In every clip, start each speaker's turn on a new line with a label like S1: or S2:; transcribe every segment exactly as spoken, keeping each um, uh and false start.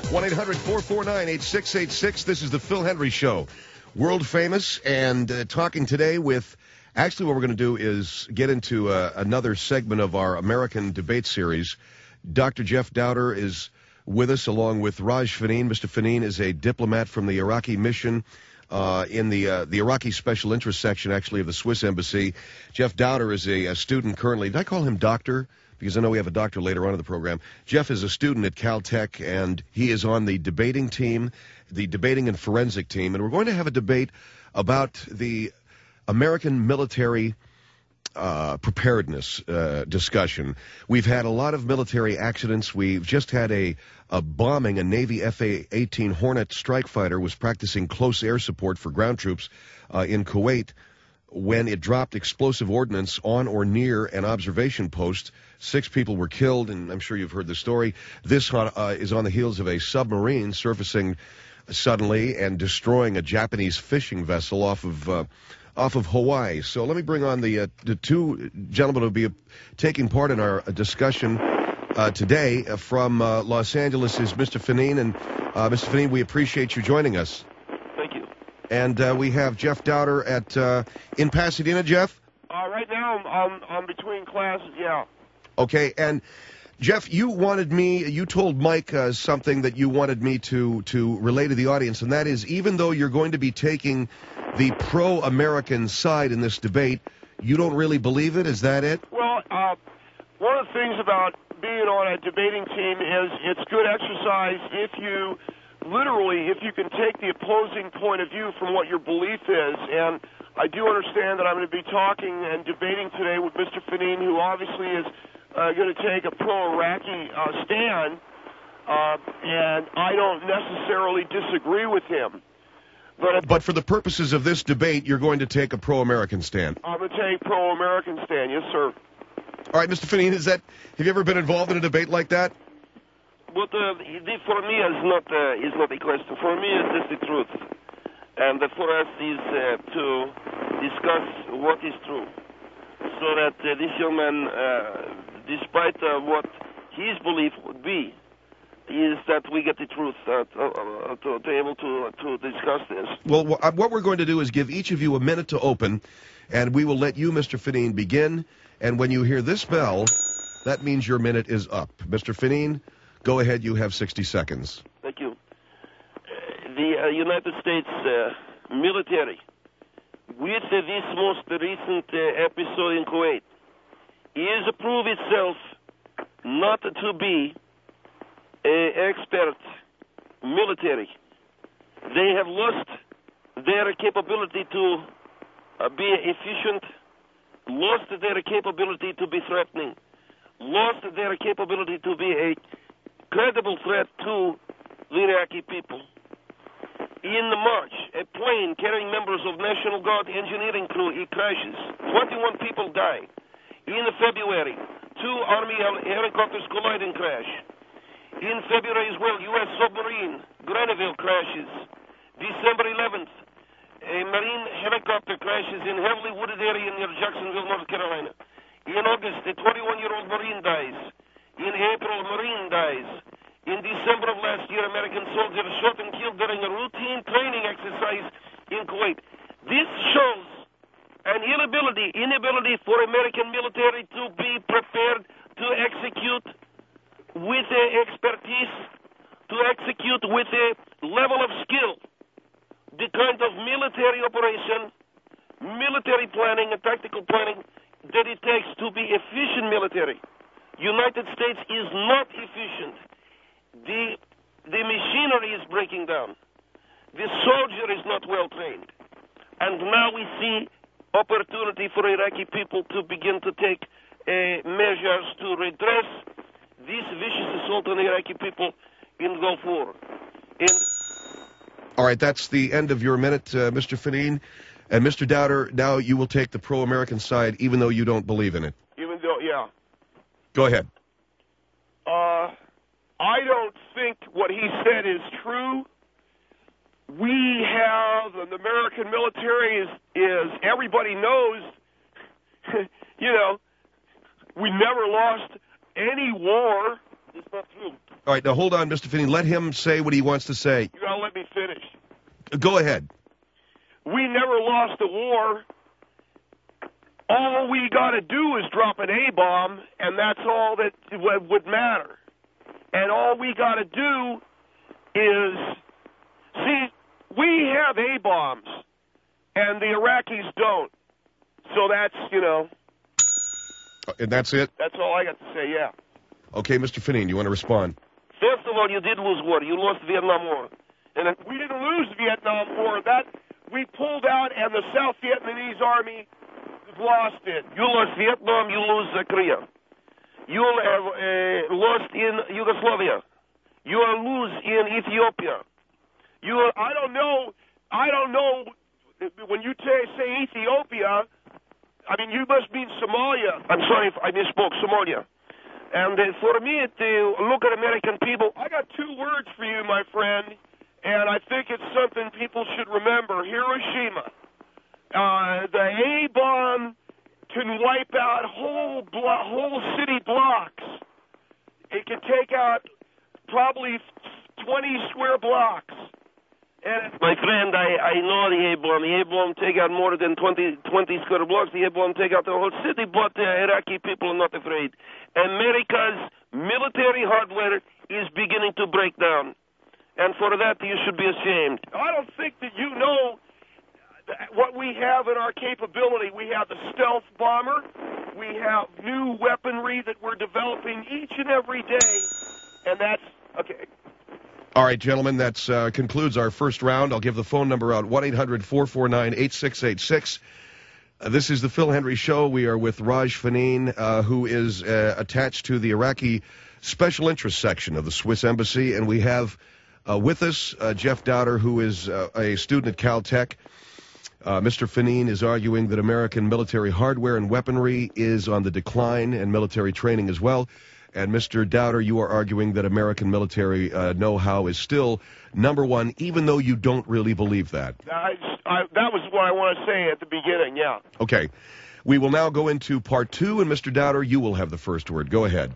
S1: one eight hundred four four nine eight six eight six. This is the Phil Hendrie Show. World famous, and uh, talking today with, actually what we're going to do is get into uh, another segment of our American debate series. Doctor Jeff Dowder is with us along with Raj Faneen. Mister Faneen is a diplomat from the Iraqi mission uh, in the uh, the Iraqi Special Interest Section, actually, of the Swiss Embassy. Jeff Dowder is a, a student currently. Did I call him doctor? Because I know we have a doctor later on in the program. Jeff is a student at Caltech, and he is on the debating team, the debating and forensic team, and we're going to have a debate about the American military uh, preparedness uh, discussion. We've had a lot of military accidents. We've just had a, a bombing. A Navy F A eighteen Hornet strike fighter was practicing close air support for ground troops uh, in Kuwait when it dropped explosive ordnance on or near an observation post. Six people were killed, and I'm sure you've heard the story. This uh, is on the heels of a submarine surfacing suddenly and destroying a Japanese fishing vessel off of uh, off of Hawaii. So let me bring on the uh, the two gentlemen who will be uh, taking part in our uh, discussion uh, today. Uh, from uh, Los Angeles is Mister Faneen, and uh, Mister Faneen, we appreciate you joining us.
S2: Thank you.
S1: And uh, we have Jeff Dowder at uh, in Pasadena. Jeff?
S2: Uh, right now, I'm, I'm, I'm between classes, yeah.
S1: Okay, and Jeff, you wanted me, you told Mike uh, something that you wanted me to, to relay to the audience, and that is, even though you're going to be taking the pro-American side in this debate, you don't really believe it? Is that it?
S2: Well, uh, one of the things about being on a debating team is it's good exercise if you, literally, if you can take the opposing point of view from what your belief is. And I do understand that I'm going to be talking and debating today with Mister Faneen, who obviously is Uh, going to take a pro-Iraqi uh, stand, uh, and I don't necessarily disagree with him. But,
S1: but for the purposes of this debate, you're going to take a pro-American stand.
S2: I'm going to take pro-American stand, yes, sir.
S1: All right, Mister Faneen, is that, have you ever been involved in a debate like that?
S3: But uh, for me, it's not uh, is not a question. For me, it's just the truth, and uh, for us is uh, to discuss what is true, so that uh, this young man, uh, despite uh, what his belief would be, is that we get the truth uh, to, to, to be able to to discuss this.
S1: Well, what we're going to do is give each of you a minute to open, and we will let you, Mister Faneen, begin. And when you hear this bell, that means your minute is up. Mister Faneen, go ahead. You have sixty seconds.
S3: Thank you. Uh, the uh, United States uh, military, with uh, this most recent uh, episode in Kuwait, is proved itself not to be an expert military. They have lost their capability to uh, be efficient, lost their capability to be threatening, lost their capability to be a credible threat to the Iraqi people. In March, a plane carrying members of National Guard engineering crew, it crashes. twenty-one people die. In February, two Army helicopters collide and crash. In February as well, U S submarine, Grenville, crashes. December eleventh, a Marine helicopter crashes in heavily wooded area near Jacksonville, North Carolina. In August, a twenty-one-year-old Marine dies. In April, a Marine dies. In December of last year, American soldiers shot and killed during a routine training exercise in Kuwait. This shows an inability, inability for American military to be prepared to execute with uh, expertise, to execute with a level of skill, the kind of military operation, military planning, and tactical planning that it takes to be efficient military. United States is not efficient. The, the machinery is breaking down. The soldier is not well trained. And now we see opportunity for Iraqi people to begin to take uh, measures to redress this vicious assault on the Iraqi people in Gulf War. And
S1: All right, that's the end of your minute, uh, Mister Faneen. And Mister Dowder, now you will take the pro-American side, even though you don't believe in it.
S2: Even though, yeah.
S1: Go ahead.
S2: Uh, I don't think what he said is true. We have an American military is, is everybody knows, you know, we never lost any war.
S3: it's not true.
S1: All right, now hold on, Mister Finney. Let him say what he wants to say.
S2: You gotta let me finish.
S1: Go ahead.
S2: We never lost a war. All we got to do is drop an A-bomb, and that's all that w- would matter. And all we got to do is, see, we have A-bombs, and the Iraqis don't. So that's, you know.
S1: And that's it?
S2: That's all I got to say, yeah.
S1: Okay, Mister Finney, you want to respond?
S3: First of all, you did lose war. You lost Vietnam War.
S2: And we didn't lose the Vietnam War. That we pulled out, and the South Vietnamese army lost it.
S3: You lost Vietnam, you lose uh, Korea. You have uh, lost in Yugoslavia. You are lose in Ethiopia. You are,
S2: I don't know. I don't know. When you t- say Ethiopia, I mean you must mean Somalia.
S3: I'm sorry if I misspoke. Somalia. And uh, for me to look at American people,
S2: I got two words for you, my friend, and I think it's something people should remember. Hiroshima. Uh, the A-bomb can wipe out whole blo- whole city blocks. It can take out probably twenty square blocks. And
S3: my friend, I, I know the A-bomb. The A-bomb take out more than twenty, twenty square blocks. The A-bomb take out the whole city, but the Iraqi people are not afraid. America's military hardware is beginning to break down. And for that, you should be ashamed.
S2: I don't think that you know what we have in our capability. We have the stealth bomber. We have new weaponry that we're developing each and every day. And that's, okay.
S1: All right, gentlemen, that uh, concludes our first round. I'll give the phone number out, one eight hundred four four nine eight six eight six. Uh, this is the Phil Hendry Show. We are with Raj Faneen, uh, who is uh, attached to the Iraqi Special Interest Section of the Swiss Embassy. And we have uh, with us uh, Jeff Dowder, who is uh, a student at Caltech. Uh, Mister Faneen is arguing that American military hardware and weaponry is on the decline, and military training as well. And Mister Dowder, you are arguing that American military uh, know-how is still number one, even though you don't really believe that.
S2: I, I, that was what I want to say at the beginning, yeah.
S1: Okay. We will now go into part two, and Mister Dowder, you will have the first word. Go ahead.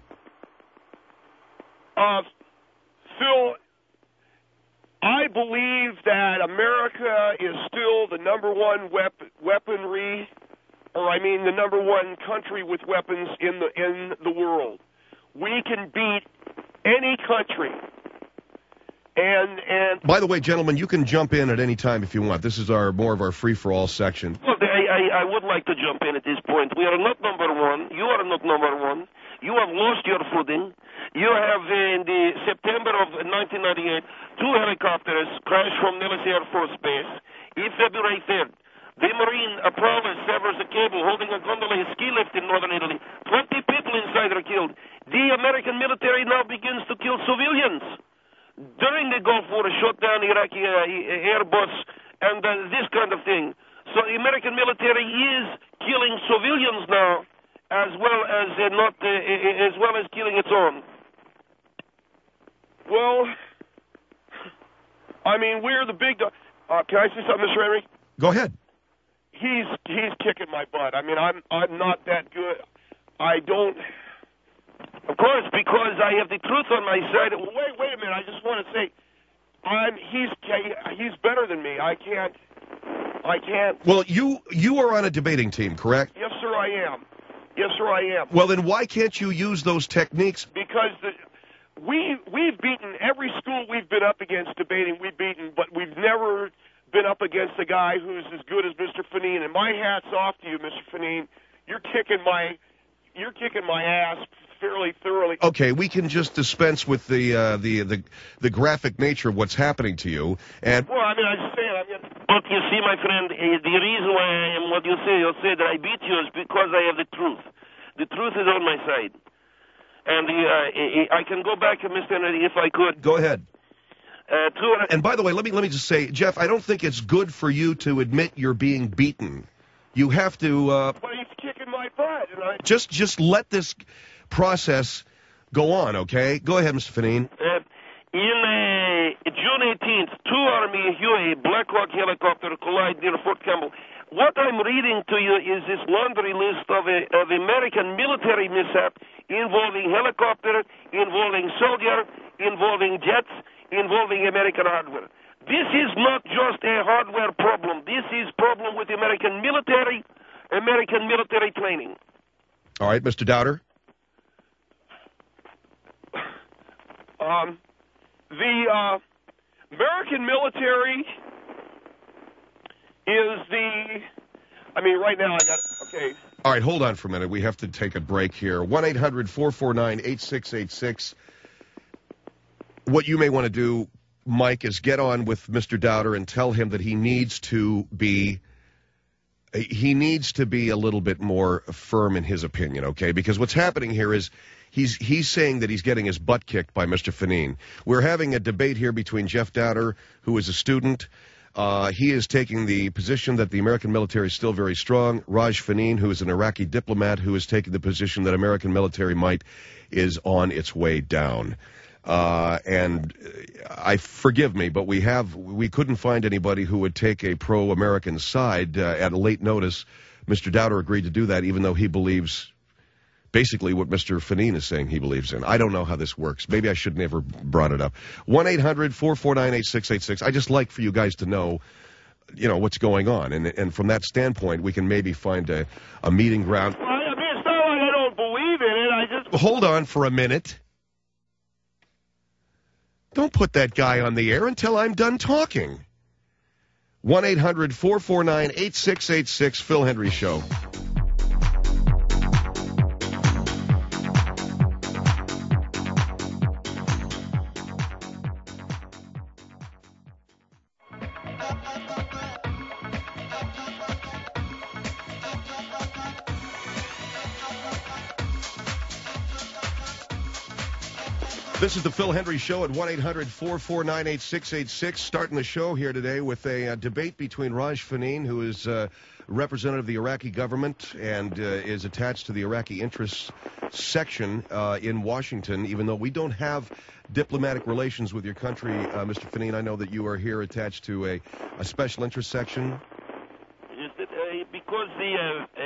S2: Uh, Phil, I believe that America is still the number one wep- weaponry, or I mean the number one country with weapons in the in the world. We can beat any country. And and
S1: by the way, gentlemen, you can jump in at any time if you want. This is our more of our free-for-all section.
S3: Look, I, I, I would like to jump in at this point. We are not number one. You are not number one. You have lost your footing. You have, in the September of nineteen ninety-eight, two helicopters crashed from Nellis Air Force Base. In February third, the Marine Prowler severs a cable holding a gondola ski lift in northern Italy. Twenty people inside are killed. The American military now begins to kill civilians. During the Gulf War, shot down Iraqi uh, Airbus and uh, this kind of thing. So the American military is killing civilians now, as well as uh, not, uh, as well as killing its own.
S2: Well, I mean, we're the big. Do- uh, can I say something, Mister Henry?
S1: Go ahead.
S2: He's he's kicking my butt. I mean, I'm I'm not that good. I don't.
S3: Of course, because I have the truth on my side.
S2: Wait, wait a minute. I just want to say, I'm he's he's better than me. I can't. I can't.
S1: Well, you you are on a debating team, correct?
S2: Yes, sir, I am. Yes, sir, I am.
S1: Well, then why can't you use those techniques?
S2: Because the, we we've beaten every school we've been up against debating. We've beaten, but we've never been up against a guy who's as good as Mister Faneen. And my hat's off to you, Mister Faneen. You're kicking my you're kicking my ass fairly thoroughly.
S1: Okay, we can just dispense with the uh, the the the graphic nature of what's happening to you. And
S2: well, I mean, I'm just saying. I mean,
S3: but you see, my friend, uh, the reason why I am what you say, you say that I beat you is because I have the truth. The truth is on my side, and uh, I can go back to Mister Kennedy if I could.
S1: Go ahead.
S3: Uh, to, uh,
S1: and by the way, let me let me just say, Jeff, I don't think it's good for you to admit you're being beaten. You have to. Uh,
S2: but he's kicking my butt, and I
S1: just just let this process go on, okay? Go ahead, Mister Faneen.
S3: Uh, in uh, June eighteenth, two Army Huey Black Hawk helicopters collide near Fort Campbell. What I'm reading to you is this laundry list of, a, of American military mishap involving helicopter, involving soldier, involving jets, involving American hardware. This is not just a hardware problem. This is problem with American military, American military training.
S1: All right, Mister Dowder.
S2: Um, the uh, American military is the, I mean, right now I got, okay.
S1: All right, hold on for a minute. We have to take a break here. one eight hundred four four nine eight six eight six. What you may want to do, Mike, is get on with Mister Dowder and tell him that he needs to be he needs to be a little bit more firm in his opinion, okay? Because what's happening here is he's he's saying that he's getting his butt kicked by Mister Fanine. We're having a debate here between Jeff Dowder, who is a student. Uh, he is taking the position that the American military is still very strong. Raj Fanine, who is an Iraqi diplomat, who is taking the position that American military might is on its way down. Uh, and I forgive me, but we have we couldn't find anybody who would take a pro-American side uh, at a late notice. Mister Dowder agreed to do that, even though he believes basically what Mister Fanine is saying he believes in. I don't know how this works. Maybe I should never brought it up. one eight hundred four four nine eight six eight six. I just like for you guys to know, you know, what's going on, and and from that standpoint, we can maybe find a a meeting ground.
S2: Well, I mean, it's not like I don't believe in it. I just
S1: Hold on for a minute. Don't put that guy on the air until I'm done talking. one eight hundred four four nine eight six eight six, Phil Hendrie Show. This is the Phil Hendrie Show at one eight hundred four four nine eight six eight six. Starting the show here today with a uh, debate between Raj Fanine, who is uh, representative of the Iraqi government and uh, is attached to the Iraqi interests section uh, in Washington, even though we don't have diplomatic relations with your country. Uh, Mister Fanine, I know that you are here attached to a, a special interest section.
S3: Is that, uh, because the uh,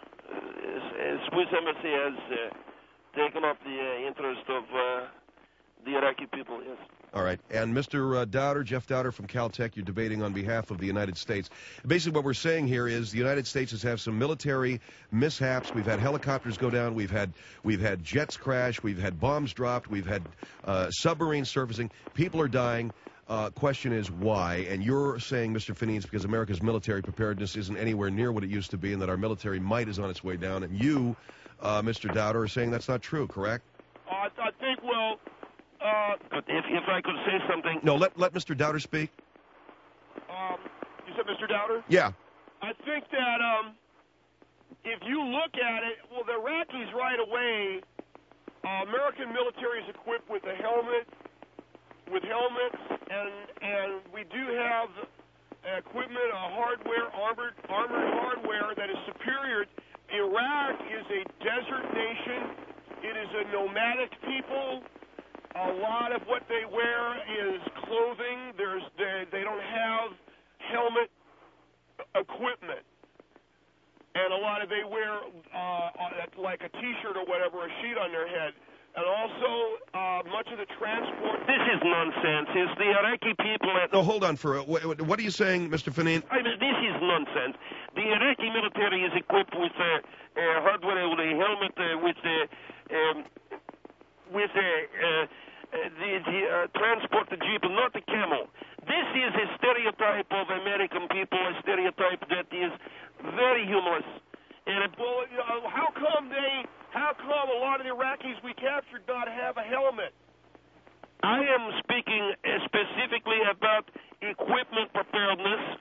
S3: uh, Swiss embassy has uh, taken up the uh, interest of uh, the Iraqi people, yes.
S1: All right. And Mister Uh, Dowder, Jeff Dowder from Caltech, you're debating on behalf of the United States. Basically what we're saying here is the United States has had some military mishaps. We've had helicopters go down. We've had we've had jets crash. We've had bombs dropped. We've had uh, submarines surfacing. People are dying. Uh, question is why? And you're saying, Mister Fanine, it's because America's military preparedness isn't anywhere near what it used to be and that our military might is on its way down. And you, uh, Mister Dowder, are saying that's not true, correct?
S2: Uh, I think, well, uh,
S3: But if, if I could say something...
S1: No, let, let Mister Dowder speak.
S2: um, you said Mister Dowder?
S1: Yeah.
S2: I think that um, if you look at it, well, the Iraqis right away, uh, American military is equipped with a helmet, with helmets, and and we do have equipment, uh, hardware, armored armored hardware that is superior. Iraq is a desert nation. It is a nomadic people. A lot of what they wear is clothing. There's they, they don't have helmet equipment, and a lot of they wear uh, like a T-shirt or whatever, a sheet on their head. And also, uh, much of the transport...
S3: This is nonsense. It's the Iraqi people... At,
S1: No, hold on for a... What, what are you saying, Mister Fanine?
S3: I mean, this is nonsense. The Iraqi military is equipped with uh, uh, hardware, with a helmet, uh, with uh, um, with uh, uh, the, the uh, transport, the jeep, and not the camel. This is a stereotype of American people, a stereotype that is very humorous. And it,
S2: well, uh, how come they... How come a lot of the Iraqis we captured not have a helmet?
S3: I am speaking specifically about equipment preparedness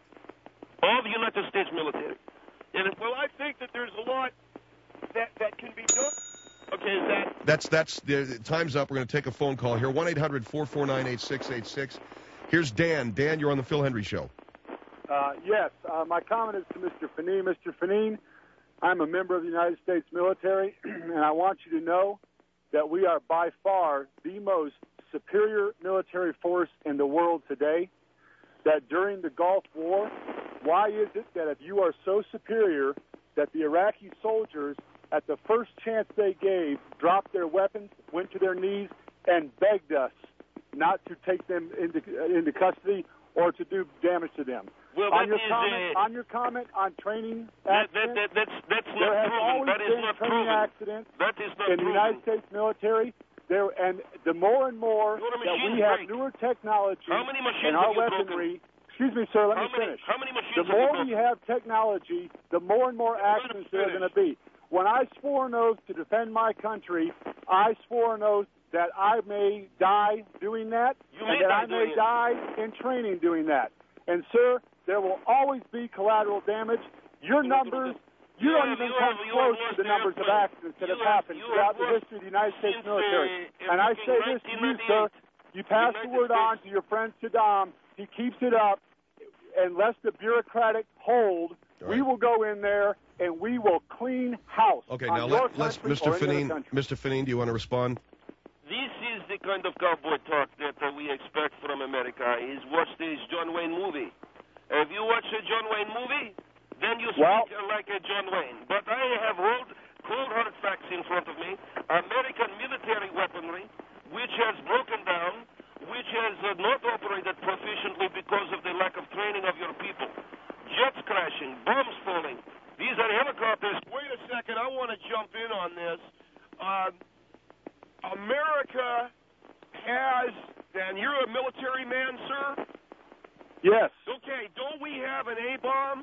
S3: of the United States military.
S2: And well, I think that there's a lot that, that can be done. Okay, is that...
S1: That's, that's, the time's up. We're going to take a phone call here. one eight hundred four four nine eight six eight six. Here's Dan. Dan, you're on the Phil Hendrie Show.
S4: Uh, yes, uh, my comment is to Mister Fanine. Mister Fanine, I'm a member of the United States military, and I want you to know that we are by far the most superior military force in the world today. That during the Gulf War, why is it that if you are so superior that the Iraqi soldiers, at the first chance they gave, dropped their weapons, went to their knees, and begged us not to take them into into custody or to do damage to them.
S3: Well,
S4: on,
S3: that
S4: your
S3: is,
S4: comment,
S3: uh,
S4: on your comment on training
S3: that, that,
S4: accidents,
S3: that, that's that's
S4: there
S3: not
S4: has
S3: proven.
S4: always
S3: That is
S4: been
S3: not
S4: training
S3: proven.
S4: accidents
S3: That is not
S4: in the
S3: proven.
S4: United States military. There and the more and more
S3: What do
S4: that we
S3: machines
S4: have
S3: break?
S4: newer technology
S3: How many machines
S4: in our
S3: have you broken?
S4: weaponry. Excuse me, sir. Let
S3: How
S4: me
S3: many,
S4: finish.
S3: how many machines
S4: The
S3: have you
S4: more
S3: broken?
S4: we have technology, the more and more
S2: Let him
S4: accidents there are
S2: finish.
S4: going to be. When I swore an oath to defend my country, I swore an oath that I may die doing that,
S3: You
S4: and
S3: may
S4: that
S3: die
S4: I may
S3: doing it.
S4: die in training doing that. And, sir, there will always be collateral damage. Your numbers, you
S3: You
S4: don't
S3: have-
S4: even
S3: you
S4: come
S3: have- you
S4: close
S3: have
S4: to the
S3: lost
S4: numbers of
S3: airplane.
S4: accidents that
S3: You
S4: have
S3: have-
S4: happened
S3: you
S4: throughout
S3: have
S4: the
S3: lost
S4: history of the United States
S3: since,
S4: military.
S3: uh,
S4: And I
S3: fucking
S4: say this to you, sir. You pass the
S3: United
S4: word on
S3: States.
S4: to your friend Saddam. He keeps it up. Unless the bureaucratic hold,
S1: All
S4: we
S1: right.
S4: will go in there and we will clean house.
S1: Okay,
S4: on
S1: now
S4: your
S1: let, let's,
S4: country
S1: Mister
S4: or any other
S1: Finine,
S4: country.
S1: Mister Finine, do you want to respond?
S3: This is the kind of cowboy talk that uh, we expect from America. Is watch this John Wayne movie. Have you watched a John Wayne movie? Then you speak
S4: Well-
S3: uh, like a John Wayne. But I have cold, cold hard facts in front of me. American military weaponry, which has broken down, which has uh, not operated proficiently because of the lack of training of your people. Jets crashing, bombs falling. These are helicopters.
S2: Wait a second. I want to jump in on this. Uh, America has, and you're a military man, sir?
S4: Yes.
S2: Okay, don't we have an A-bomb?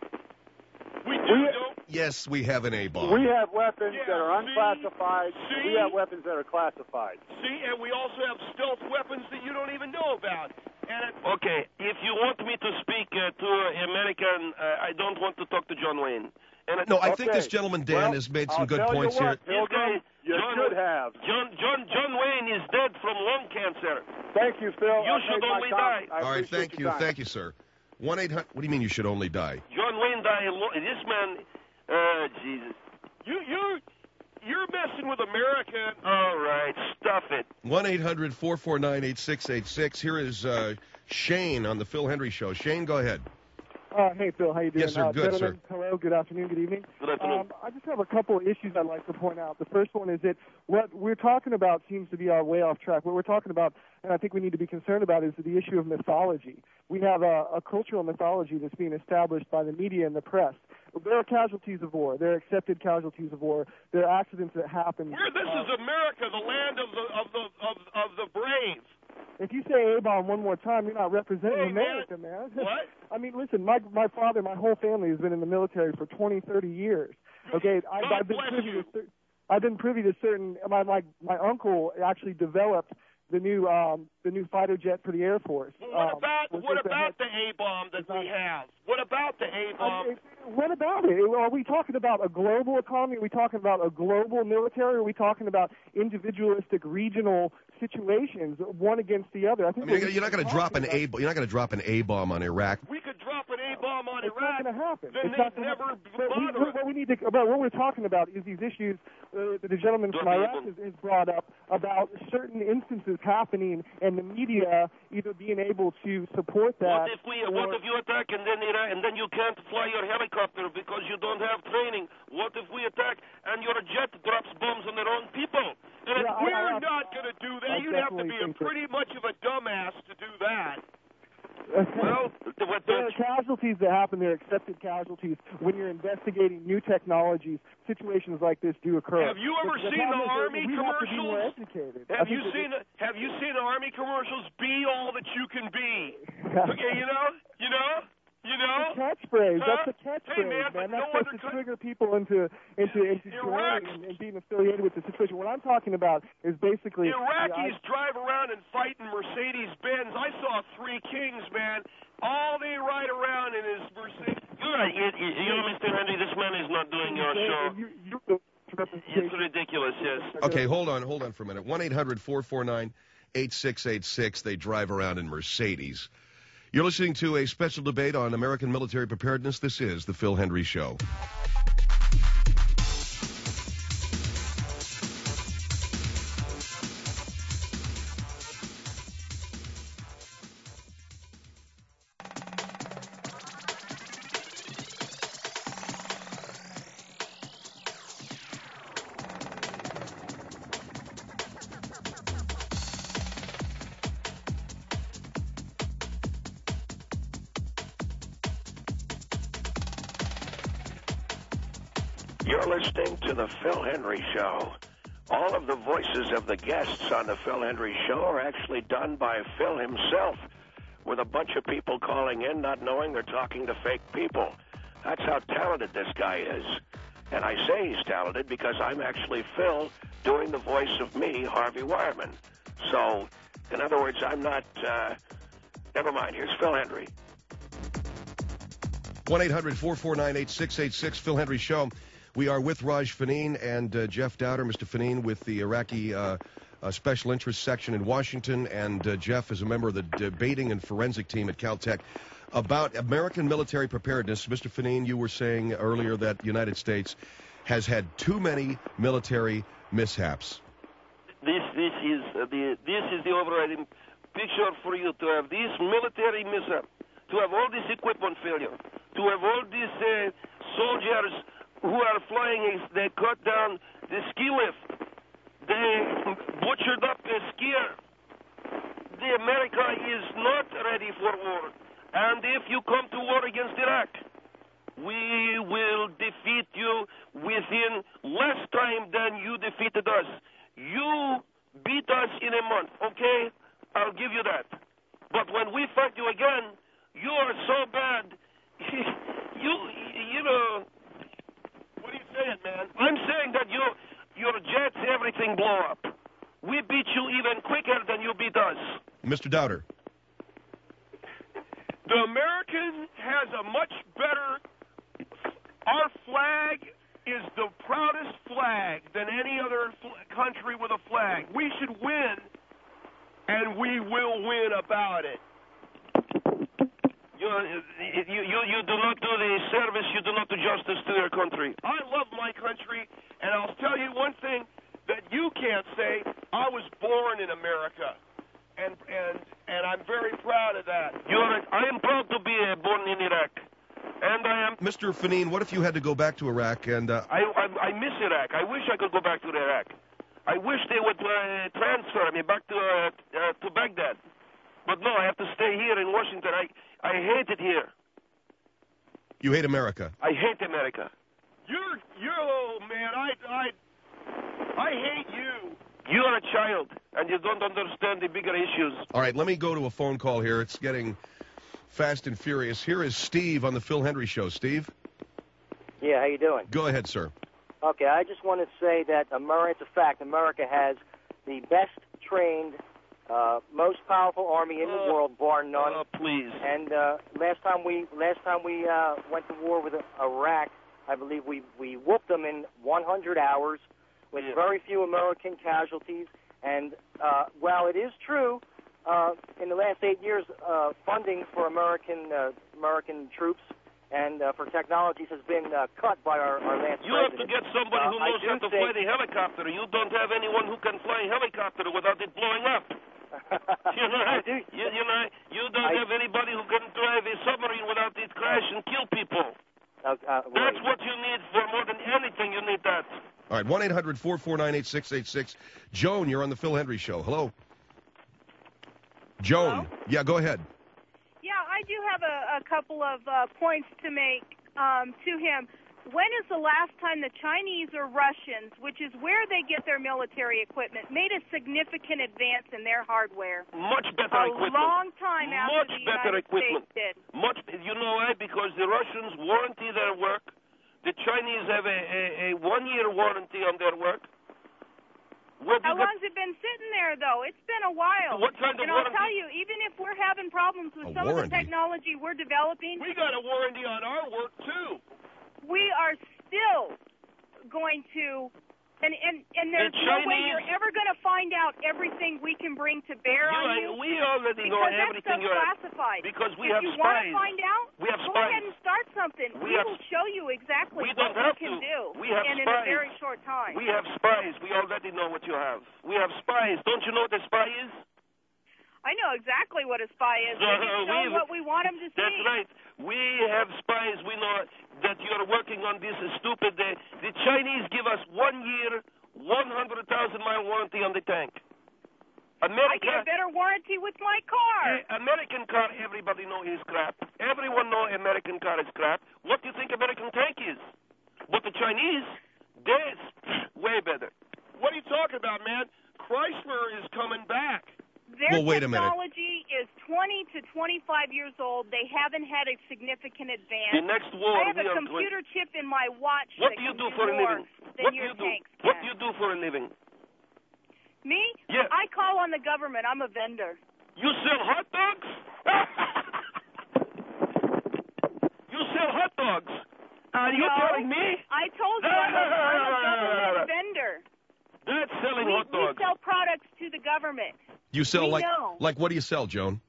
S2: We do,
S4: We-
S2: don't
S1: Yes, we have an A-bomb.
S4: We have weapons
S2: Yeah,
S4: that are
S2: see?
S4: unclassified.
S2: See?
S4: We have weapons that are classified.
S2: See, and we also have stealth weapons that you don't even know about. And it,
S3: Okay, if you want me to speak uh, to an American, uh, I don't want to talk to John Wayne. And
S1: No, I
S4: Okay.
S1: think this gentleman, Dan,
S4: Well,
S1: has made some
S4: I'll
S1: good
S4: tell
S1: points
S4: you
S1: here.
S4: what, Pilgrim,
S3: This guy,
S4: you
S3: John-
S4: should have.
S3: John John John Wayne is dead from lung cancer.
S4: Thank you, Phil.
S3: You
S4: I've
S3: should
S4: made my
S3: only
S4: com-
S3: die.
S4: I
S1: All right,
S4: appreciate
S1: thank you.
S4: your time.
S1: Thank you, sir. one eight hundred, what do you mean you should only die?
S3: John Wayne died. Lo- this man, uh, Jesus.
S2: you, you, you're messing with America.
S3: All right, stuff it.
S1: one eight hundred four four nine eight six eight six. Here is uh, Shane on the Phil Henry Show. Shane, go ahead.
S5: Uh, hey, Phil, how you doing?
S1: Yes, sir.
S5: Uh,
S1: Good,
S5: gentlemen, hello, good afternoon, good evening.
S3: Good afternoon.
S5: Um, I just have a couple of issues I'd like to point out. The first one is that what we're talking about seems to be our way off track. What we're talking about, and I think we need to be concerned about, is the issue of mythology. We have a, a cultural mythology that's being established by the media and the press. There are casualties of war. There are accepted casualties of war. There are accidents that happen.
S2: We're, this
S5: Uh,
S2: is America, the land of the of the of, of the brave.
S5: If you say A-bomb one more time, you're not representing
S2: Hey, man.
S5: America, man.
S2: What?
S5: I mean, listen, my my father, my whole family has been in the military for twenty, thirty years. Okay, I,
S2: God
S5: I've been
S2: bless
S5: privy
S2: you.
S5: to cer- I've been privy to certain. My my my uncle actually developed the new um the new fighter jet for the Air Force.
S2: Well, what
S5: Um,
S2: about
S5: was
S2: what
S5: just a
S2: about
S5: head-
S2: the A bomb that we
S5: Design.
S2: have? What about the A
S5: I
S2: bomb?
S5: mean, what about it? Are we talking about a global economy? Are we talking about a global military? Are we talking about individualistic regional situations, one against the other? I
S1: I
S5: think
S1: mean,
S5: what
S1: you're
S5: we
S1: you're not
S5: should
S1: going
S5: be
S1: to drop an
S5: talking
S1: A.
S5: about-
S1: You're not going to drop an A bomb on Iraq.
S2: We could drop an A bomb on
S5: It's
S2: Iraq.
S5: not going to happen.
S2: Then
S5: it's
S2: they'd
S5: not gonna
S2: never
S5: happen. But we,
S2: bother us.
S5: what we need to, about what we're talking about is these issues uh, that the gentleman from
S3: Don't be
S5: Iraq
S3: able-
S5: has, has brought up about certain instances happening and the media either being able to support that.
S3: What if we?
S5: or,
S3: What if you attack and then Iraq, and then you can't fly your helicopter because you don't have training? What if we attack and your jet drops bombs on their own people? And
S5: Yeah, I-
S2: We're
S5: I-
S2: not going to do that.
S5: I
S2: You'd have to
S5: definitely
S2: be a
S5: think that-
S2: pretty much of a dumbass to do that.
S3: Well, the- what
S5: There are
S3: the,
S5: casualties that happen. There are accepted casualties when you're investigating new technologies. Situations like this do occur.
S2: Have you ever
S5: The- the
S2: seen
S5: problem
S2: the
S5: is that
S2: Army
S5: we have to be more
S2: commercials?
S5: educated. I
S2: Have
S5: think
S2: you
S5: that
S2: seen Have you seen Army commercials? Be all that you can be.
S5: it-
S2: Okay, you know, you know, you know.
S5: catchphrase.
S2: Huh?
S5: That's a catchphrase,
S2: Hey, man,
S5: man.
S2: but
S5: That's
S2: no
S5: supposed
S2: other
S5: to
S2: coun-
S5: trigger people into into into
S2: Iraq-
S5: joining and, and being affiliated with the situation. What I'm talking about is basically
S2: Iraqis
S5: I-
S2: drive around and fight in Mercedes Benz. I saw Three Kings, man. All they ride around in is Mercedes.
S3: you're right. You, you, you know, Mister Henry, this man is not doing your show.
S5: You, you, you,
S3: It's ridiculous. Yes.
S1: Okay, hold on, hold on for a minute. one eight hundred four four nine eight six eight six. They drive around in Mercedes. You're listening to a special debate on American military preparedness. This is the Phil Henry Show.
S6: You're listening to the Phil Hendry Show. All of the voices of the guests on the Phil Hendry Show are actually done by Phil himself, with a bunch of people calling in not knowing they're talking to fake people. That's how talented this guy is. And I say he's talented because I'm actually Phil doing the voice of me, Harvey Wireman. So, in other words, I'm not... Uh, never mind. Here's Phil Hendry.
S1: one eight hundred four four nine eight six eight six, Phil Hendry Show. We are with Raj Faneen and uh, Jeff Dowder. Mister Faneen with the Iraqi uh, uh, Special Interest Section in Washington, and uh, Jeff is a member of the debating and forensic team at Caltech. About American military preparedness, Mister Faneen, you were saying earlier that the United States has had too many military mishaps.
S3: This, this is uh, the this is the overriding picture for you, to have this military mishap, to have all this equipment failure, to have all these uh, soldiers who are flying. They cut down the ski lift. They butchered up the skier. The America is not ready for war. And if you come to war against Iraq, we will defeat you within less time than you defeated us. You beat us in a month, okay? I'll give you that. But when we fight you again, you are so bad. you, you know, what are you saying, man? I'm saying that you, your jets, everything blow up. We beat you even quicker than you beat us.
S1: Mister Dowder.
S2: The American has a much better, our flag is the proudest flag than any other fl- country with a flag. We should win, and we will win about it.
S3: You, you, you, you do not do the service, you do not do justice to your country.
S2: I love my country, and I'll tell you one thing that you can't say. I was born in America. And and and I'm very proud of that.
S3: You're, I am proud to be uh, born in Iraq, and I am.
S1: Mister Faneen, what if you had to go back to Iraq and? Uh...
S3: I, I I miss Iraq. I wish I could go back to Iraq. I wish they would uh, transfer me back to uh, uh, to Baghdad, but no, I have to stay here in Washington. I I hate it here.
S1: You hate America.
S3: I hate America.
S2: You're you oh, man. I I I hate you.
S3: You are a child, and you don't understand the bigger issues.
S1: All right, let me go to a phone call here. It's getting fast and furious. Here is Steve on the Phil Hendry Show. Steve?
S7: Yeah, how you doing?
S1: Go ahead, sir.
S7: Okay, I just want to say that America, it's a fact, America has the best trained, uh, most powerful army in the
S3: Uh,
S7: world, bar none.
S3: Oh, please.
S7: And uh, last time we last time we uh, went to war with Iraq, I believe we we whooped them in one hundred hours. With
S3: Yeah.
S7: very few American casualties. And uh, while it is true, uh, in the last eight years, uh, funding for American uh, American troops and uh, for technologies has been uh, cut by our, our last
S3: You have
S7: president.
S3: to get somebody
S7: Uh,
S3: who
S7: I
S3: knows
S7: do
S3: how to
S7: think-
S3: fly the helicopter. You don't have anyone who can fly a helicopter without it blowing up. You know,
S7: I do.
S3: you, you know, you don't
S7: I-
S3: have anybody who can drive a submarine without it crash and kill people.
S7: Uh, uh,
S3: That's
S7: right.
S3: what you need for more than anything. You need that.
S1: All right, one eight hundred four four nine eight six eight six. Joan, you're on the Phil Hendry Show. Hello. Joan.
S8: Hello?
S1: Yeah, go ahead.
S8: Yeah, I do have a, a couple of uh, points to make um, to him. When is the last time the Chinese or Russians, which is where they get their military equipment, made a significant advance in their hardware?
S3: Much better
S8: A
S3: equipment.
S8: long time after
S3: Much
S8: the
S3: better
S8: United
S3: equipment.
S8: States did.
S3: Much. You know why? Because the Russians warranty their work. The Chinese have a, a, a one-year warranty on their work. What
S8: How
S3: you
S8: long's it been sitting there, though? It's been a while.
S3: What kind of
S8: and I'll
S3: warranty?
S8: tell you, even if we're having problems with
S1: A
S8: some of
S1: warranty?
S8: the technology we're developing,
S2: We got a warranty on our work too.
S8: we are still going to, and and and there's
S3: The
S8: no way
S3: Chinese-
S8: you're ever going to find out everything we can bring to bear
S3: You
S8: on
S3: know,
S8: you.
S3: we already know
S8: because that's
S3: everything you have.
S8: classified.
S3: Because we
S8: if
S3: have
S8: you want
S3: spies.
S8: to find out,
S3: We have
S8: go
S3: spies.
S8: ahead and start something.
S3: We
S8: We,
S3: have-
S8: will show you exactly
S3: We
S8: what
S3: don't have
S8: we can
S3: to.
S8: do,
S3: We have
S8: and in
S3: spies.
S8: a very short time.
S3: We have spies. We already know what you have. We have spies. Don't you know what a spy is?
S8: I know exactly what a spy is.
S3: So,
S8: we can
S3: uh,
S8: show
S3: we-
S8: what we want them to see.
S3: That's right. We have spies. We know that you're working on this stupid. Uh, the Chinese give us one year, one hundred thousand mile warranty on the tank.
S8: I
S3: America,
S8: get a better warranty with my car.
S3: uh, American car, everybody know is crap. Everyone know American car is crap. What do you think American tank is? But the Chinese, they're way better.
S2: What are you talking about, man? Chrysler is coming back.
S8: Their
S1: Well, wait a minute.
S8: technology is twenty to twenty-five years old. They haven't had a significant advance.
S3: The next war,
S8: I have
S3: we
S8: a
S3: are
S8: computer chip in my watch
S3: What
S8: that
S3: do you
S8: can
S3: do for a
S8: more
S3: living?
S8: than
S3: What do
S8: your
S3: you do?
S8: tanks
S3: What
S8: can.
S3: do you do for a living?
S8: Me?
S3: Yeah.
S8: I call on the government. I'm a vendor.
S3: You sell hot dogs? You sell hot dogs? Are you
S8: No,
S3: telling me?
S8: I told you I'm a, I'm a government vendor.
S3: That's selling
S8: We,
S3: hot
S8: we
S3: dogs.
S8: sell products to the government.
S1: You sell
S8: We
S1: like
S8: know.
S1: like what do you sell, Joan?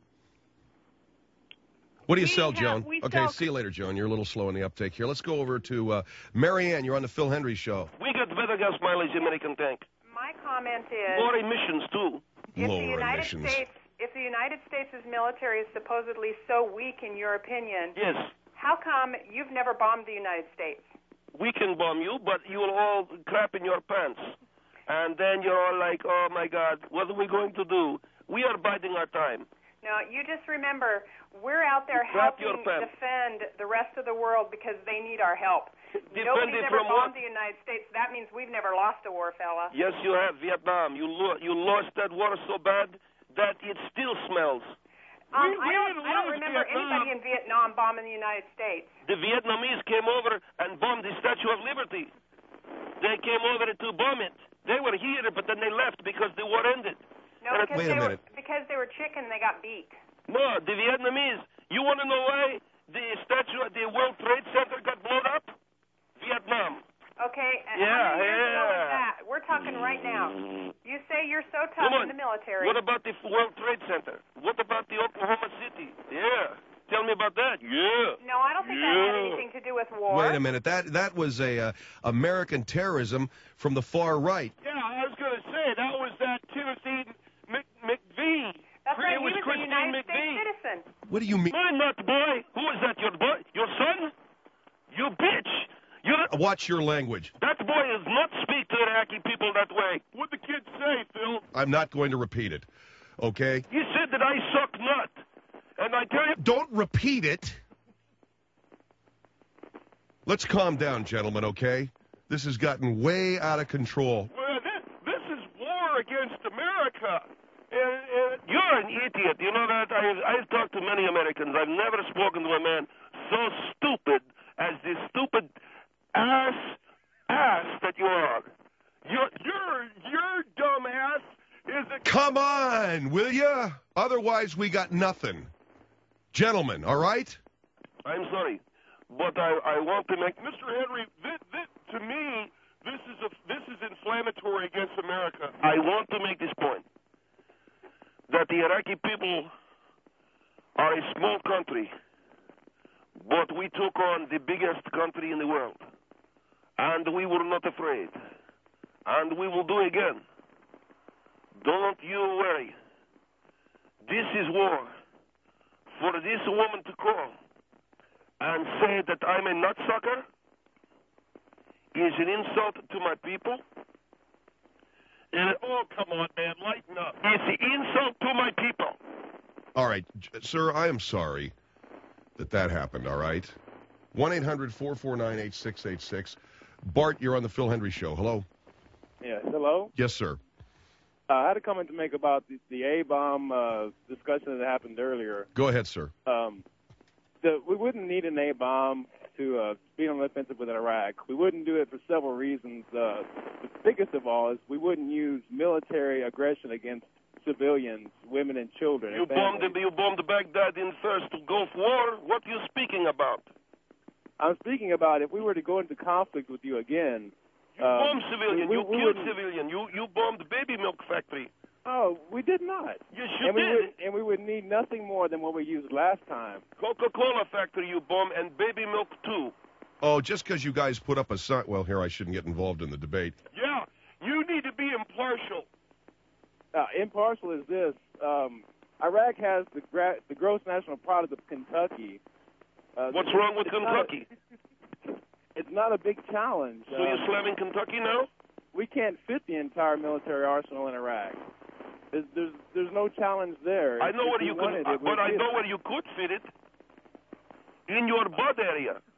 S1: What do you
S8: We
S1: sell,
S8: have-
S1: Joan?
S8: we
S1: Okay,
S8: sell-
S1: see you later, Joan. You're a little slow in the uptake here. Let's go over to uh, Marianne. You're on the Phil Hendry Show.
S3: We got better gas mileage than American tank.
S9: My comment is,
S3: More emissions, too.
S9: if the
S1: Lower
S9: United
S1: emissions.
S9: States, if the United States' military is supposedly so weak, in your opinion,
S3: Yes.
S9: how come you've never bombed the United States?
S3: We can bomb you, but you'll all crap in your pants. And then you're all like, oh, my God, what are we going to do? We are biding our time.
S9: Now, you just remember, we're out there
S3: Crap your
S9: helping
S3: pants.
S9: defend the rest of the world because they need our help.
S3: Defend
S9: Nobody's
S3: it
S9: ever
S3: from
S9: bombed
S3: what?
S9: the United States. That means we've never lost a war, fella.
S3: Yes, you have, Vietnam. You, lo- you lost that war so bad that it still smells.
S9: Um,
S2: We-
S9: I
S2: we
S9: don't,
S2: didn't
S9: I don't
S2: lose
S9: remember
S2: Vietnam.
S9: anybody in Vietnam bombing the United States.
S3: The Vietnamese came over and bombed the Statue of Liberty. They came over to bomb it. They were here, but then they left because the war ended.
S9: No,
S3: And it-
S9: because
S1: Wait a
S9: they
S1: minute.
S9: were because they were chicken, they got beat.
S3: No, the Vietnamese. You want to know why the statue at the World Trade Center got blown up? Vietnam.
S9: Okay, and
S3: Yeah,
S9: how many years ago was
S3: yeah.
S9: that? We're talking right now. You say you're so tough
S3: Come on.
S9: in the military.
S3: What about the World Trade Center? What about the Oklahoma City? Yeah. Tell me about that. Yeah.
S9: No, I don't think that had
S3: Yeah.
S9: anything to do with war.
S1: Wait a minute. That that was a uh, American terrorism from the far right.
S2: Yeah, I was going to say, that was that Timothy Mc, McVeigh.
S9: That's right.
S3: It was
S9: He was a
S3: Christine
S9: United
S3: McVie.
S9: States citizen.
S1: What do you mean?
S3: Mine not boy. Who is that? Your boy? Your son? You bitch. You.
S1: Watch your language.
S3: That boy does not speak to Iraqi people that way.
S2: What'd the kids say, Phil?
S1: I'm not going to repeat it. Okay?
S3: He said that I suck nut. And I tell you,
S1: Don't repeat it. Let's calm down, gentlemen, okay? This has gotten way out of control.
S2: Well, this, this is war against America. And, and
S3: you're an idiot. You know that? I, I've talked to many Americans. I've never spoken to a man so stupid as this stupid ass ass that you are.
S2: your, your, your dumb ass is a...
S1: Come on, will ya? Otherwise, we got nothing. Gentlemen, all right?
S3: I'm sorry, but I, I want to make...
S2: Mister Henry, this, this, to me, this is a, this is inflammatory against America.
S3: I want to make this point. That the Iraqi people are a small country, but we took on the biggest country in the world. And we were not afraid. And we will do again. Don't you worry. This is war. For this woman to call and say that I'm a nutsucker is an insult to my people. And
S2: Oh, come on, man, lighten up.
S3: it's an insult to my people.
S1: All right, j- sir, I am sorry that that happened, all right? one eight hundred four four nine eight six eight six. Bart, you're on the Phil Hendry Show. Hello?
S10: Yeah, hello.
S1: Yes, sir.
S10: Uh, I had a comment to make about the, the A-bomb uh, discussion that happened earlier.
S1: Go ahead, sir.
S10: Um, the, we wouldn't need an A-bomb to uh, be on the offensive with Iraq. We wouldn't do it for several reasons. Uh, the biggest of all is we wouldn't use military aggression against civilians, women and children.
S3: You
S10: and
S3: bombed,
S10: families.
S3: you bombed Baghdad in first Gulf War. What are you speaking about?
S10: I'm speaking about if we were to go into conflict with you again.
S3: You
S10: um,
S3: bombed civilian.
S10: we-
S3: you
S10: we
S3: killed
S10: wouldn't-
S3: civilian. You you bombed baby milk factory.
S10: Oh, we did not.
S3: Yes, you
S10: and we
S3: did.
S10: would, and we would need nothing more than what we used last time.
S3: Coca-Cola factory you bombed and baby milk too.
S1: Oh, just because you guys put up a sign. Well, here, I shouldn't get involved in the debate.
S2: Yeah, you need to be impartial.
S10: Uh, impartial is this. Um, Iraq has the, gra- the gross national product of Kentucky. Uh,
S3: What's wrong with
S10: it's not a-
S3: Kentucky?
S10: it's not a big challenge.
S3: So you're
S10: Um,
S3: slamming Kentucky now?
S10: we can't fit the entire military arsenal in Iraq. There's there's, there's no challenge there.
S3: I
S10: If-
S3: know
S10: if
S3: where
S10: we
S3: you
S10: wanted
S3: could,
S10: it,
S3: but
S10: we'd
S3: I
S10: fit
S3: know
S10: it.
S3: where you could fit it. In your butt area.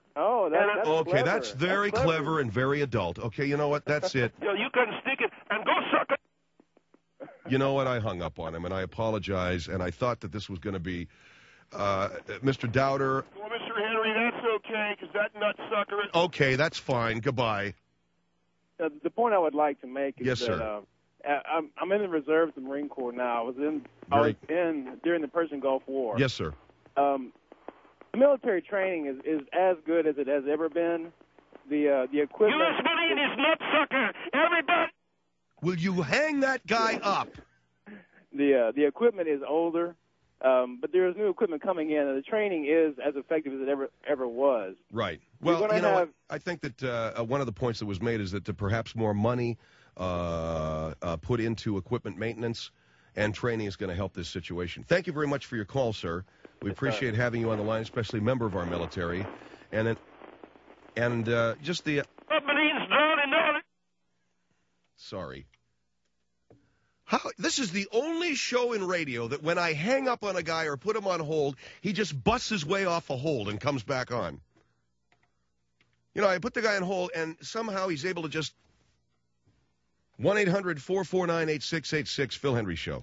S10: Oh, that, that's
S1: Okay,
S10: clever.
S1: that's very
S10: that's
S1: clever.
S10: clever
S1: and very adult. Okay, you know what? That's it.
S3: Yo, you can stick it and go suck it.
S1: You know what? I hung up on him, and I apologize, and I thought that this was going to be uh, Mister Dowder.
S2: Well, Mister Henry, that's okay, because that nutsucker is...
S1: Okay, that's fine. Goodbye.
S10: Uh, the point I would like to make is
S1: Yes,
S10: that
S1: sir.
S10: Uh, I'm, I'm in the reserves of the Marine Corps now. I was in I was in during the Persian Gulf War.
S1: Yes, sir.
S10: Um, military training is, is as good as it has ever been. The uh, the equipment.
S3: U S Marine is nutsucker. Everybody.
S1: Will you hang that guy up?
S10: The uh, the equipment is older, um, but there is new equipment coming in, and the training is as effective as it ever ever was.
S1: Right.
S10: You're
S1: Well,
S10: gonna
S1: you know,
S10: have-
S1: what? I think that uh, one of the points that was made is that to perhaps more money uh, uh, put into equipment maintenance and training is going to help this situation. Thank you very much for your call, sir. We appreciate having you on the line, especially a member of our military, and it, and uh, just the.
S3: Marines drowning down.
S1: Sorry. How, this is the only show in radio that when I hang up on a guy or put him on hold, he just busts his way off a hold and comes back on. You know, I put the guy on hold, and somehow he's able to just... one eight hundred four four nine eight six eight six, Phil Henry Show.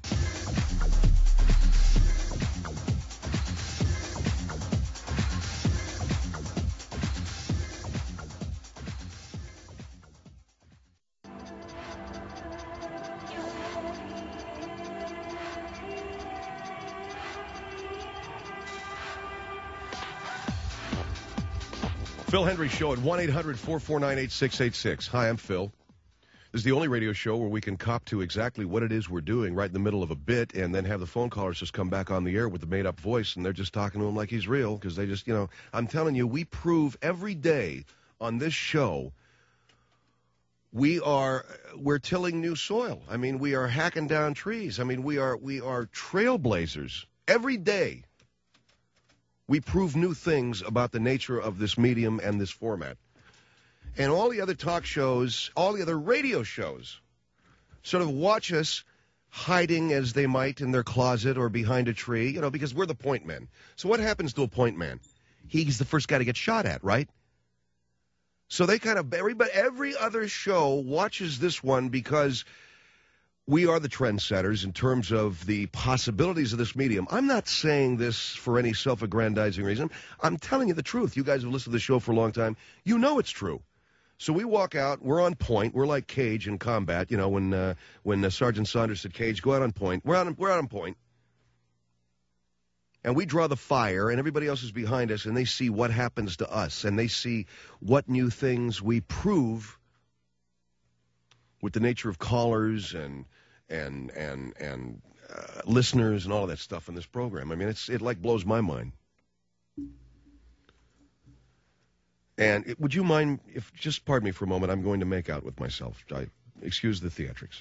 S1: Phil Henry Show at one eight hundred four four nine eight six eight six. Hi, I'm Phil. This is the only radio show where we can cop to exactly what it is we're doing right in the middle of a bit and then have the phone callers just come back on the air with the made-up voice, and they're just talking to him like he's real because they just, you know, I'm telling you, we prove every day on this show we are, we're tilling new soil. I mean, we are hacking down trees. I mean, we are, we are trailblazers. Every day we prove new things about the nature of this medium and this format. And all the other talk shows, all the other radio shows, sort of watch us hiding as they might in their closet or behind a tree, you know, because we're the point men. So what happens to a point man? He's the first guy to get shot at, right? So they kind of, everybody, every other show watches this one because we are the trendsetters in terms of the possibilities of this medium. I'm not saying this for any self-aggrandizing reason. I'm telling you the truth. You guys have listened to the show for a long time. You know it's true. So we walk out. We're on point. We're like Cage in combat. You know, when uh, when uh, Sergeant Saunders said, "Cage, go out on point." We're out. On, we're out on point. And we draw the fire, and everybody else is behind us, and they see what happens to us, and they see what new things we prove with the nature of callers and and and and uh, listeners and all of that stuff in this program. I mean, it's it like blows my mind. And it, would you mind if just pardon me for a moment? I'm going to make out with myself. I, excuse the theatrics.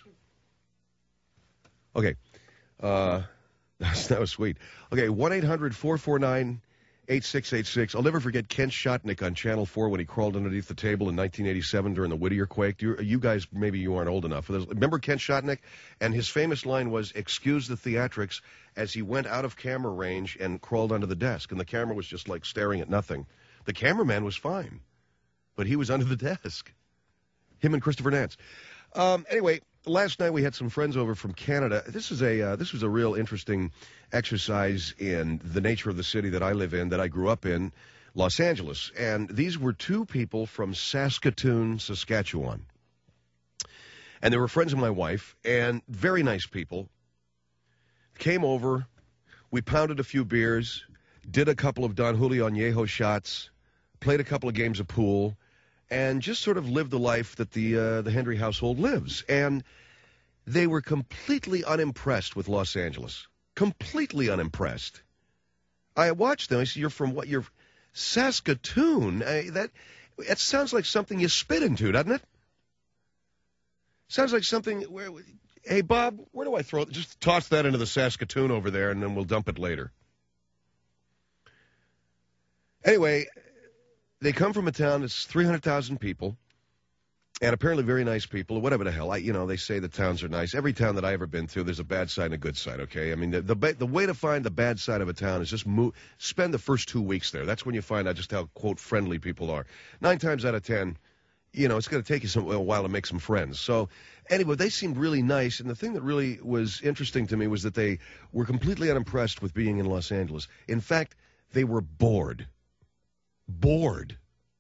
S1: Okay, uh, that was sweet. Okay, one eight hundred four four nine eight six eight six. I'll never forget Kent Shotnick on Channel four when he crawled underneath the table in nineteen eighty-seven during the Whittier quake. You, you guys, maybe you aren't old enough. Remember Kent Shotnick? And his famous line was, "Excuse the theatrics," as he went out of camera range and crawled under the desk. And the camera was just like staring at nothing. The cameraman was fine, but he was under the desk. Him and Christopher Nance. Um, anyway, last night we had some friends over from Canada. This is a uh, this was a real interesting exercise in the nature of the city that I live in, that I grew up in, Los Angeles. And these were two people from Saskatoon, Saskatchewan. And they were friends of my wife, and very nice people. Came over, we pounded a few beers, did a couple of Don Julio Añejo shots, played a couple of games of pool, and just sort of lived the life that the uh, the Henry household lives. And they were completely unimpressed with Los Angeles. Completely unimpressed. I watched them. I said, "You're from what? You're Saskatoon? I, that that sounds like something you spit into, doesn't it? Sounds like something where. Hey, Bob, where do I throw it? Just toss that into the Saskatoon over there, and then we'll dump it later." Anyway, they come from a town that's three hundred thousand people, And apparently very nice people, whatever the hell. I, you know, they say the towns are nice. Every town that I've ever been to, there's a bad side and a good side, okay? I mean, the the, the way to find the bad side of a town is just move, spend the first two weeks there. That's when you find out just how, quote, friendly people are. Nine times out of ten, you know, it's going to take you some, a while to make some friends. So, anyway, they seemed really nice. And the thing that really was interesting to me was that they were completely unimpressed with being in Los Angeles. In fact, they were bored. Bored.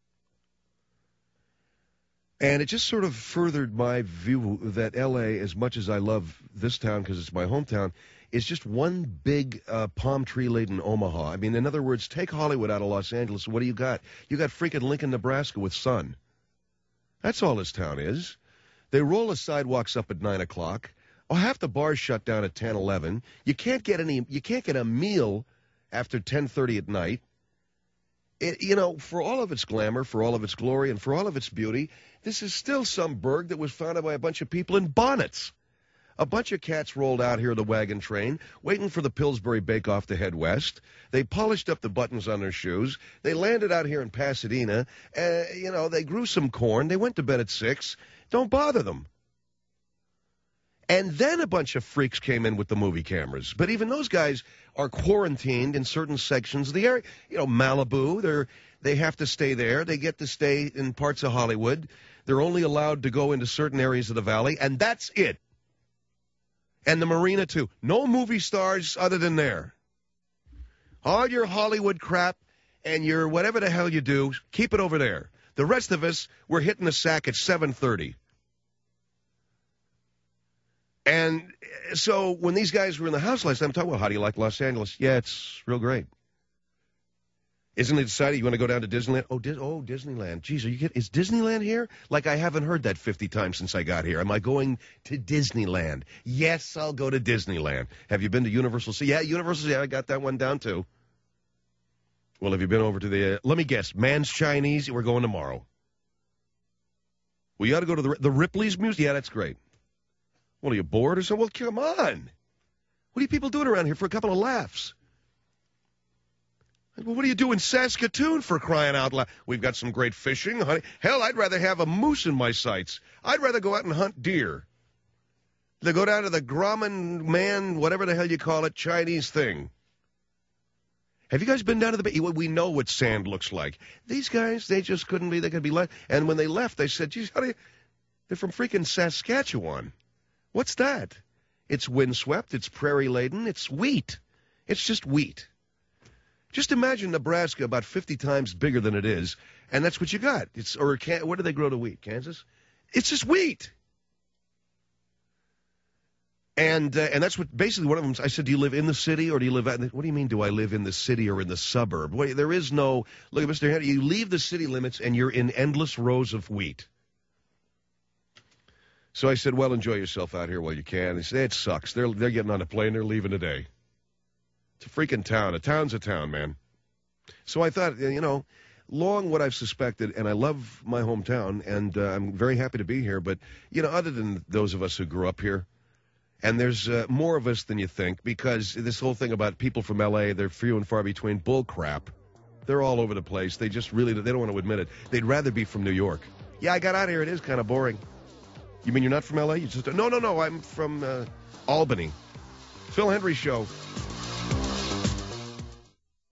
S1: And it just sort of furthered my view that L A, as much as I love this town because it's my hometown, is just one big uh, palm tree-laden Omaha. I mean, in other words, take Hollywood out of Los Angeles. What do you got? You got freaking Lincoln, Nebraska with sun. That's all this town is. They roll the sidewalks up at nine o'clock. Oh, half the bars shut down at ten, eleven. You can't get any. You can't get a meal after ten thirty at night. It, you know, for all of its glamour, for all of its glory, and for all of its beauty, this is still some burg that was founded by a bunch of people in bonnets. A bunch of cats rolled out here the wagon train, waiting for the Pillsbury Bake-Off to head west. They polished up the buttons on their shoes. They landed out here in Pasadena. Uh, you know, they grew some corn. They went to bed at six. Don't bother them. And then a bunch of freaks came in with the movie cameras. But even those guys are quarantined in certain sections of the area. You know, Malibu, they're, they have to stay there. They get to stay in parts of Hollywood. They're only allowed to go into certain areas of the valley, and that's it. And the marina, too. No movie stars other than there. All your Hollywood crap and your whatever the hell you do, keep it over there. The rest of us, we're hitting the sack at seven thirty. And so when these guys were in the house last time, I'm talking about, how do you like Los Angeles? Yeah, it's real great. Isn't it decided you want to go down to Disneyland? Oh, Dis- oh Disneyland. Jeez, are you kidding? Is Disneyland here? Like, I haven't heard that fifty times since I got here. Am I going to Disneyland? Yes, I'll go to Disneyland. Have you been to Universal? Sea? Yeah, Universal. Yeah, I got that one down, too. Well, have you been over to the, uh, let me guess, Man's Chinese? We're going tomorrow. Well, you ought to go to the, the Ripley's Museum? Yeah, that's great. What, are you bored or something? Well, come on. What are you people doing around here for a couple of laughs? Well, what do you do in Saskatoon, for crying out loud? We've got some great fishing, honey. Hell, I'd rather have a moose in my sights. I'd rather go out and hunt deer. They go down to the Grumman Man, whatever the hell you call it, Chinese thing. Have you guys been down to the bay? We know what sand looks like. These guys, they just couldn't be, they could be left. And when they left, they said, geez, how do you, they're from freaking Saskatchewan. What's that? It's windswept, it's prairie-laden, it's wheat. It's just wheat. Just imagine Nebraska about fifty times bigger than it is, and that's what you got. It's or can, where do they grow the wheat? Kansas? It's just wheat. And uh, and that's what basically one of them. I said, do you live in the city or do you live out? What do you mean? Do I live in the city or in the suburb? Well, there is no. Look at Mister Henry. You leave the city limits and you're in endless rows of wheat. So I said, well, enjoy yourself out here while you can. He said, it sucks. They're they're getting on a plane. They're leaving today. It's a freaking town. A town's a town, man. So I thought, you know, long what I've suspected, and I love my hometown, and uh, I'm very happy to be here. But, you know, other than those of us who grew up here, and there's uh, more of us than you think, because this whole thing about people from L A, they're few and far between. Bull crap. They're all over the place. They just really, they don't want to admit it. They'd rather be from New York. Yeah, I got out of here. It is kind of boring. You mean you're not from L A? You just No, no, no. I'm from uh, Albany. Phil Hendry Show.